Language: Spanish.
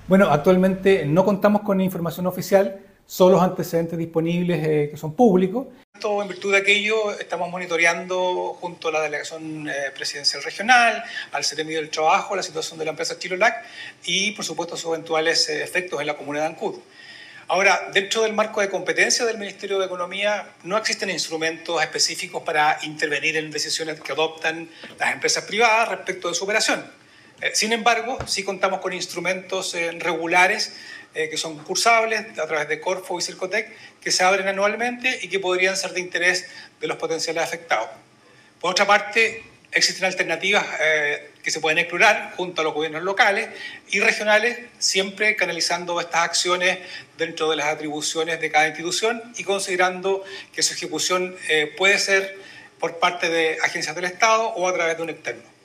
Bueno, actualmente no contamos con información oficial, solo los antecedentes disponibles que son públicos. En virtud de aquello, estamos monitoreando junto a la Delegación Presidencial Regional, al CEREMI del Trabajo, la situación de la empresa Chilolac y, por supuesto, sus eventuales efectos en la comuna de Ancud. Ahora, dentro del marco de competencia del Ministerio de Economía, no existen instrumentos específicos para intervenir en decisiones que adoptan las empresas privadas respecto de su operación. Sin embargo, sí contamos con instrumentos regulares que son concursables a través de Corfo y Circotec, que se abren anualmente y que podrían ser de interés de los potenciales afectados. Por otra parte, existen alternativas que se pueden explorar junto a los gobiernos locales y regionales, siempre canalizando estas acciones dentro de las atribuciones de cada institución y considerando que su ejecución puede ser por parte de agencias del Estado o a través de un externo.